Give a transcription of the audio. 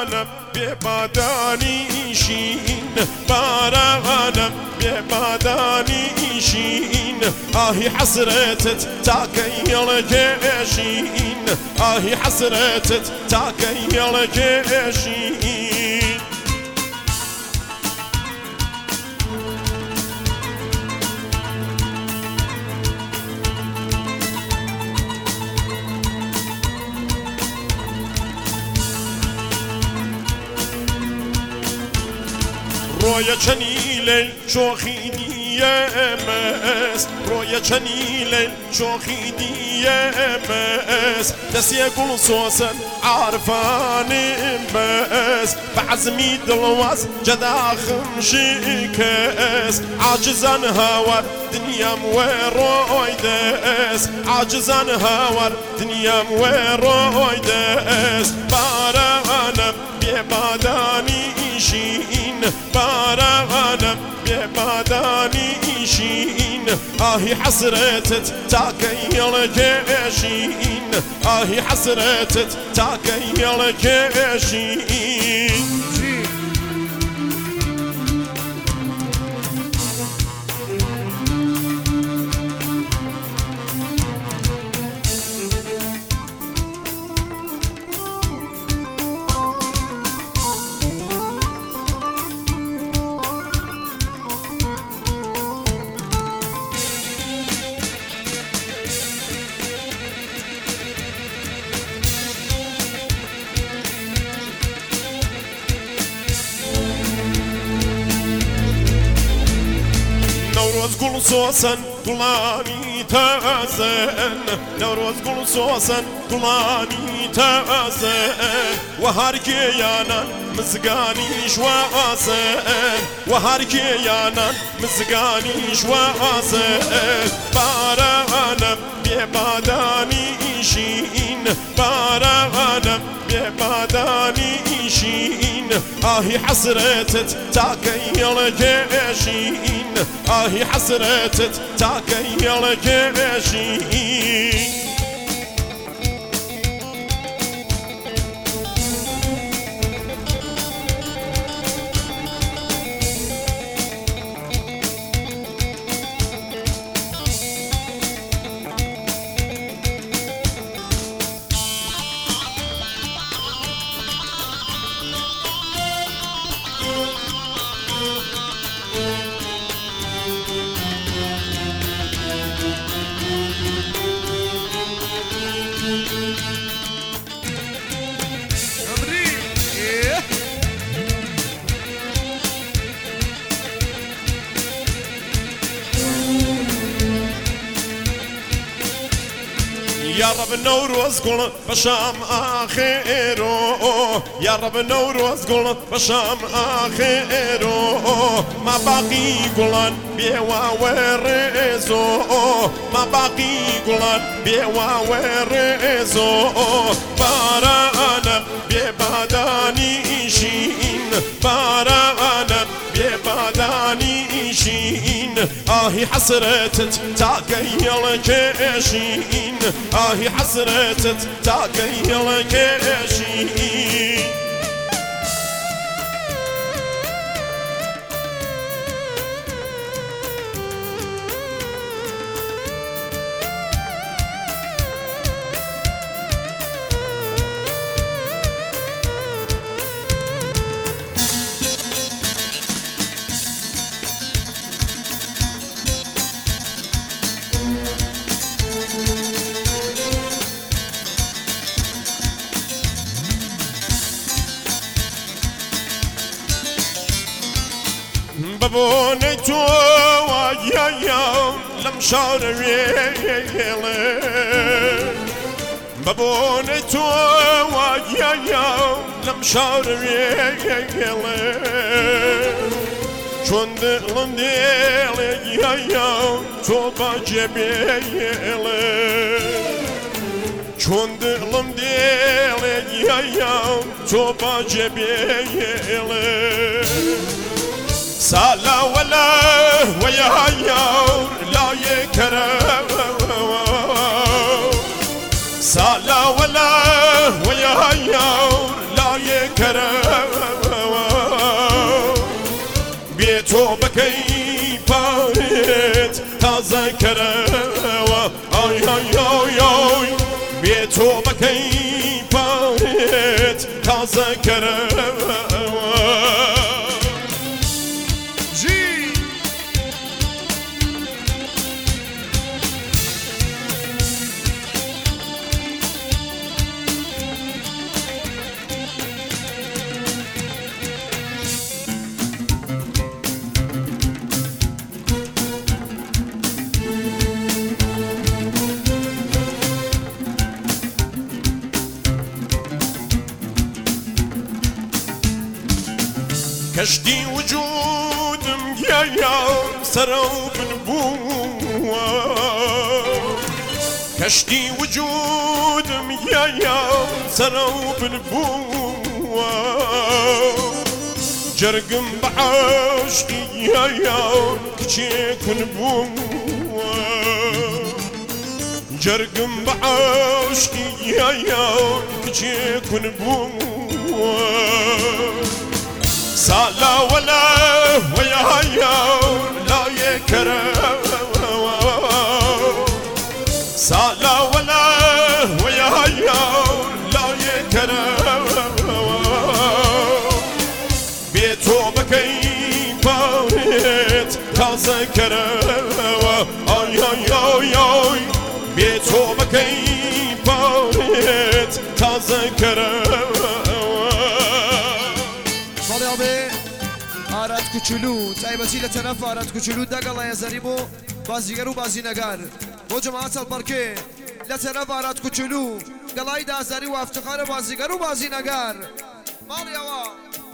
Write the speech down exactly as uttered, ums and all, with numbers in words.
بارانم بێبادانیشین بارانم بێبادانیشین ئاهی حەسرەتت تاکەی هێڵەکێشین ئاهی حەسرەتت تاکەی هێڵەکێشین ڕۆیە چەنی لەی شۆخی دیەمەس ڕۆیە چەنی لەی شۆخی دیەمەس دەسیە گوڵ سۆسن عارفانم بەس بە عەزمی دڵواز جەداخم شکەس عاجزان هاوار دنیام وێ ڕۆی دەس عاجزان هاوار دنیام وێ ڕۆی دەس بارانم بێبادانیشین بارانم بێبادانیشین ئاهی حەسرەتت تاکەی هێڵەکێشین ئاهی حەسرەتت تاکەی هێڵەکێشین نوروز گوڵ سۆسن گوڵانی تازەن نوروز گوڵ سۆسن گوڵانی تازەن و هەرکێیانان مزگانیش وازەن و هەرکێیانان مزگانیش وازەن بارانم بێبادانیشین بارانم بێبادانیشین ئاهی حەسرەتت تاکەی هێڵەکێشین ئاهی حەسرەتت تاکەی هێڵەکێشین يا رب نوروز قول بشام آخيرو يا رب نوروز قول بشام آخيرو ما باقي قولان بيوا ورزو ما باقي قولان بيوا ورزو بارانا بيبادانيشين بارانا بيبادانيشين آهي حسرتت تاكي يلكيشين آهي حسرتت تاكي يلكيشين بابوني تو يا يا لم شار ويلي بابوني تو يا يا لم شار ويلي چون دلم دلی یا یا تو با جبیلی چون دلم دلی یا یا تو با جبیلی سالا ولا ويا يور لا يكرم سالا ولا ويا يور لا يكرم کەرەوە ئای ئای ئای ئای بێ تۆ بەکەی پارێت تازە کەرەوە كشتي وجودم يا يا سروا بنبوة كشتي وجودم يا يا سروا بنبوة جرقم بعشقي يا يا كشيك نبوة جرقم بعشقي يا يا كشيك نبوة سالا ولا ويا هيا لا يكرم سالا ولا ويا هيا لا يكرم بيتو بكي باريت تازه كرم اي اي اي اي بيتو بكي باريت تازه كرم ئارات کوچولو تایبەتی لە تەنەف ئارات کوچولو دەگەڵ ئەزەری بۆ بازیگەر و بازینەگار بۆ جەماعەت هەڵبەرکێ لە تەنەف ئارات کوچولو گەڵای دازاری و ئافتخارە بازیگەر و بازینەگار ماڵیەوە